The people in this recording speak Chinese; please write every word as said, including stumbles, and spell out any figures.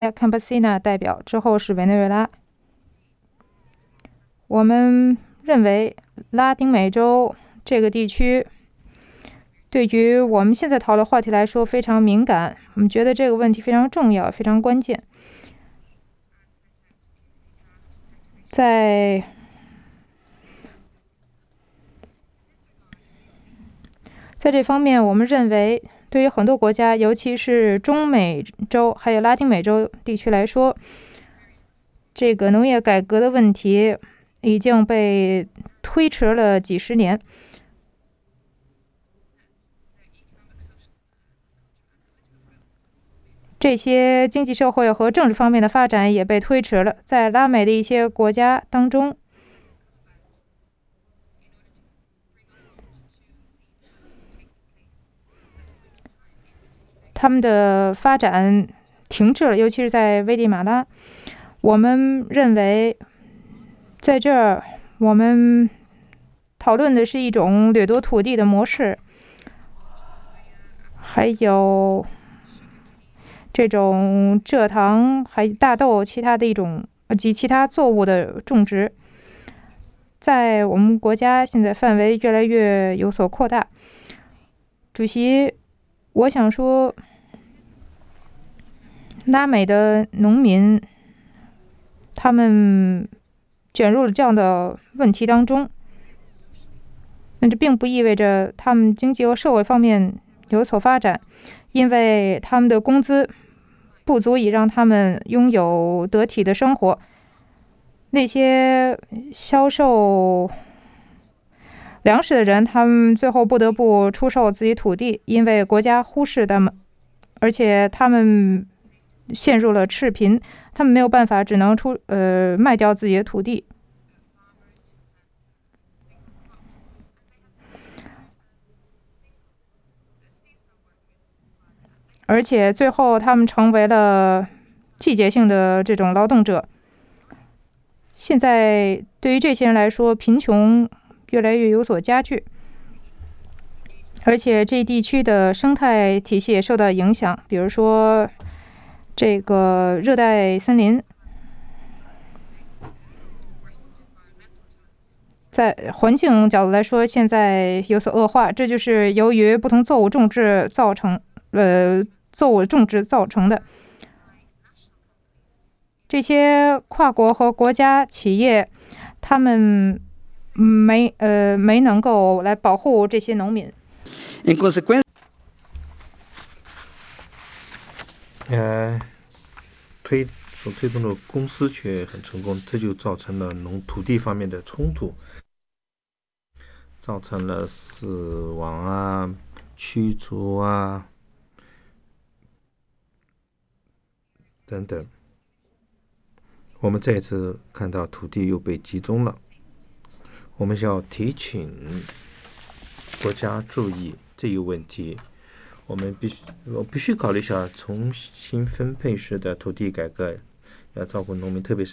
Campesina 代表，之后是委内瑞拉。我们认为拉丁美洲这个地区对于我们现在讨论话题来说非常敏感，我们觉得这个问题非常重要，非常关键。在在这方面，我们认为对于很多国家，尤其是中美洲还有拉丁美洲地区来说，这个农业改革的问题已经被推迟了几十年。这些经济社会和政治方面的发展也被推迟了。在拉美的一些国家当中，他们的发展停滞了，尤其是在危地马拉。我们认为，在这儿我们讨论的是一种掠夺土地的模式，还有这种蔗糖、还大豆、其他的一种及其他作物的种植，在我们国家现在范围越来越有所扩大。主席，我想说，拉美的农民他们卷入了这样的问题当中，但这并不意味着他们经济和社会方面有所发展，因为他们的工资不足以让他们拥有得体的生活。那些销售粮食的人，他们最后不得不出售自己土地，因为国家忽视他们，而且他们陷入了赤贫，他们没有办法，只能出呃卖掉自己的土地。而且最后他们成为了季节性的这种劳动者。现在对于这些人来说，贫穷越来越有所加剧，而且这地区的生态体系也受到影响，比如说这个热带森林，在环境角度来说，现在有所恶化，这就是由于不同作物种植造成，呃，作物种植造成的。这些跨国和国家企业，他们没呃没能够来保护这些农民。 En consecuencia，呃，推所推动的公司却很成功，这就造成了农土地方面的冲突，造成了死亡啊、驱逐啊等等。我们再次看到土地又被集中了，我们需要提醒国家注意这个问题。我们必须，我必须考虑一下重新分配式的土地改革，要照顾农民，特别是